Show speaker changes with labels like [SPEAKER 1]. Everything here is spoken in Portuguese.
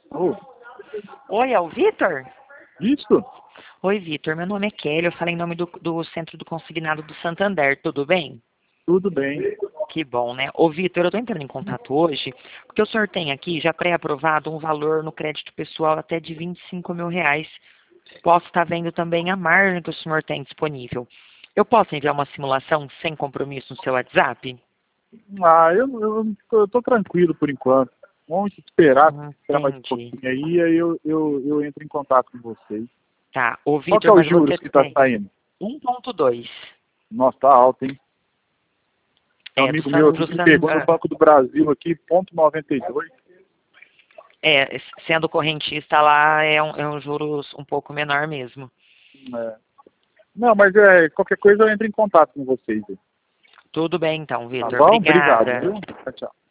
[SPEAKER 1] Ô,
[SPEAKER 2] Oi, é o Vitor?
[SPEAKER 1] isso?
[SPEAKER 2] Oi, Vitor. Meu nome é Kelly. Eu falei em nome do Centro do Consignado do Santander. Tudo bem?
[SPEAKER 1] Tudo bem.
[SPEAKER 2] Que bom, né? Ô, Vitor, eu estou entrando em contato hoje porque o senhor tem aqui já pré-aprovado um valor no crédito pessoal até de R$ 25.000. Posso estar vendo também a margem que o senhor tem disponível. Eu posso enviar uma simulação sem compromisso no seu WhatsApp?
[SPEAKER 1] Eu tô tranquilo por enquanto. Vamos esperar mais um
[SPEAKER 2] Entendi.
[SPEAKER 1] pouquinho aí eu entro em contato com vocês.
[SPEAKER 2] Tá. Ô,
[SPEAKER 1] Qual que é
[SPEAKER 2] Vitor,
[SPEAKER 1] os
[SPEAKER 2] mas
[SPEAKER 1] juros
[SPEAKER 2] você
[SPEAKER 1] que tá
[SPEAKER 2] tem
[SPEAKER 1] saindo?
[SPEAKER 2] 1,2.
[SPEAKER 1] Nossa, tá alto, hein? Um
[SPEAKER 2] É,
[SPEAKER 1] amigo meu aqui
[SPEAKER 2] pro
[SPEAKER 1] que me pegou no Banco do Brasil aqui, 0,92.
[SPEAKER 2] sendo correntista lá é um juros um pouco menor mesmo.
[SPEAKER 1] É. Não, mas qualquer coisa eu entro em contato com vocês.
[SPEAKER 2] Tudo bem então,
[SPEAKER 1] Tá
[SPEAKER 2] Vitor.
[SPEAKER 1] bom? Obrigado,
[SPEAKER 2] Obrigada.
[SPEAKER 1] viu? Tchau, tchau.